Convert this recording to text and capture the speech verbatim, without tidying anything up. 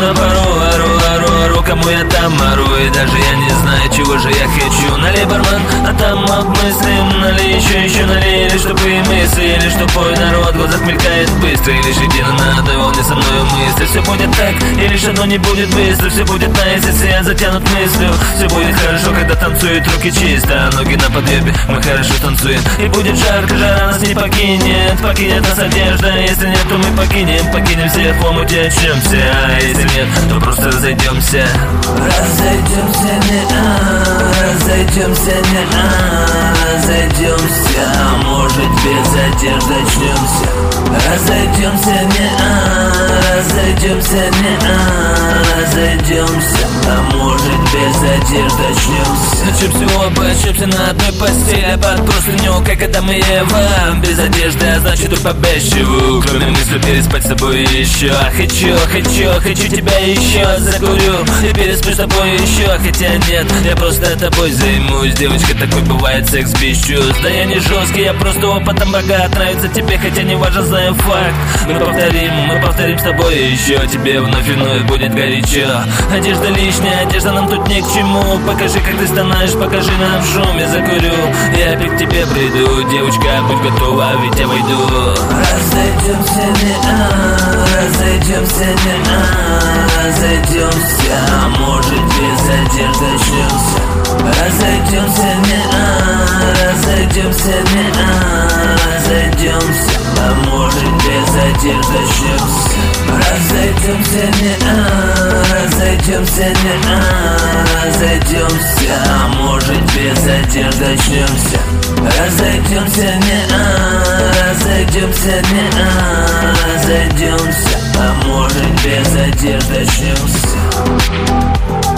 на пару, ору, ору, ору, кому я там ору. И даже я не знаю, чего же я хочу. Налей, бармен, а там обмыслим. Налей еще, еще налей, или чтобы и мысли, или что пой народ, в глазах мелькает быстро. И лишь иди на одной волне со мною мысли. Все будет так, и лишь одно не будет быстро. Все будет найс, если я затянут мыслью. Все будет хорошо, когда танцуют руки чисто, а ноги на подъебе, мы хорошо танцуем. И будет жарко, жара нас не покинет. Покинет нас одежда, если нет, то мы покинем. Покинем всех в омуте, очнемся. А если нет, то просто разойдемся. Разойдемся, не-а, разойдемся, не-а, разойдемся. А может без одежды очнемся. Разойдемся, не-а, разойдемся, не-а, разойдемся. А может без одежды очнемся. Очнемся оба, очнемся на одной постели под простыню, как Адам и Ева. Без одежды, а значит и побещиваю. Кроме мысли переспать с тобой еще. Хочу, хочу, хочу тебя еще. Закурю и пересплю с тобой еще. Хотя нет, я просто тобой займусь. Девочка, такой бывает секс без чувств. Да я не жесткий, я просто опытом богат. Нравится тебе, хотя не важно, знаю факт. Мы повторим, мы повторим с тобой еще. Тебе вновь и вновь будет горячо. Одежда лишняя, одежда нам тут ни к чему. Покажи, как ты стонаешь, покажи нам шум. Я закурю, я опять к тебе приду. Девочка, будь готова, ведь я войду. Разойдемся, не-а, разойдемся, не-а, разойдемся. А может без одежды очнемся. Разойдемся, не-а, разойдемся, не-а, разойдемся. А может без одежды очнемся. Разойдемся, не-а, разойдемся, не-а, разойдемся. А может без одежды очнемся. Разойдемся, не-а, разойдемся, не-а, разойдемся. А может без одежды очнемся.